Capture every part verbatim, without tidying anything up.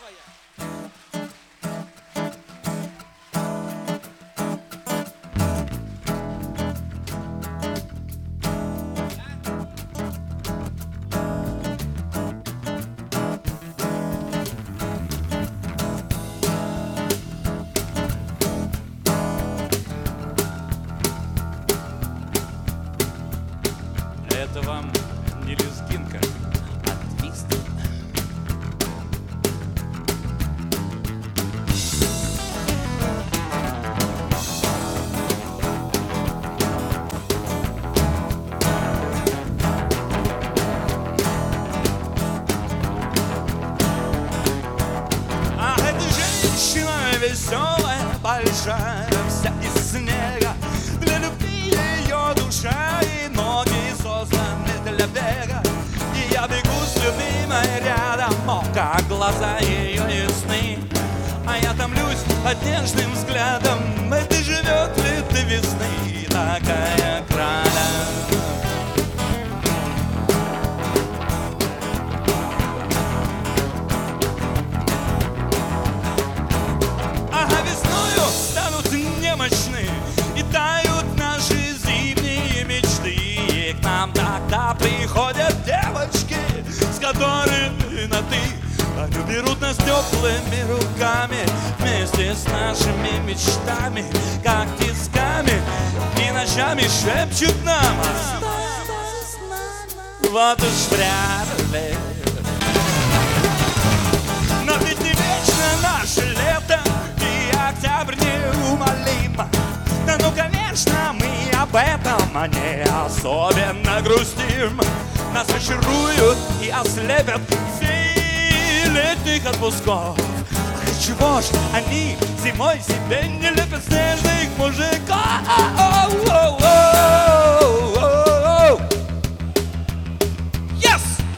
Это вам не лезгинка, а твист. А эта женщина веселая, большая, вся из снега. Для любви ее душа и ноги созданы для бега. И я бегу с любимой рядом, о, как глаза ее ясны. А я томлюсь под нежным взглядом, это живет ли до весны такая краля. Ага, весною станут немощны и тают наши зимние мечты. И к нам тогда приходят девочки, с которыми на «ты». Они берут нас теплыми руками вместе с нашими мечтами, как тисками, и ночами шепчут нам: осталось вот уж вряд ли. Но ведь не вечно наше лето, и октябрь неумолим. Да ну конечно, мы об этом не особенно грустим. Нас очаруют и ослепят феи летних отпусков. А чего ж они зимой себе не любят снежных мужиков? Yes!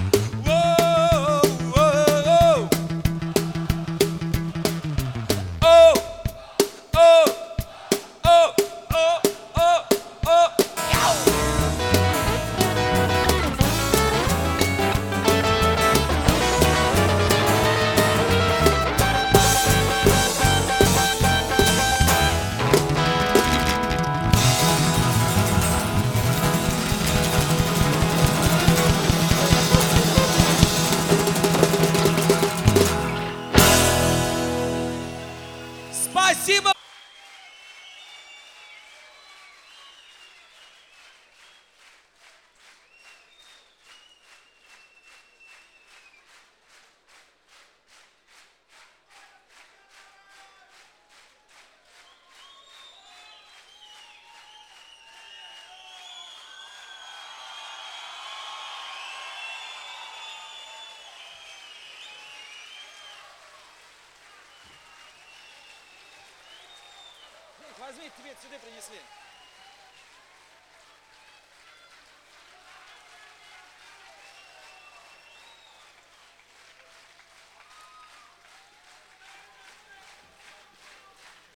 Спасибо! Возьми, тебе цветы принесли.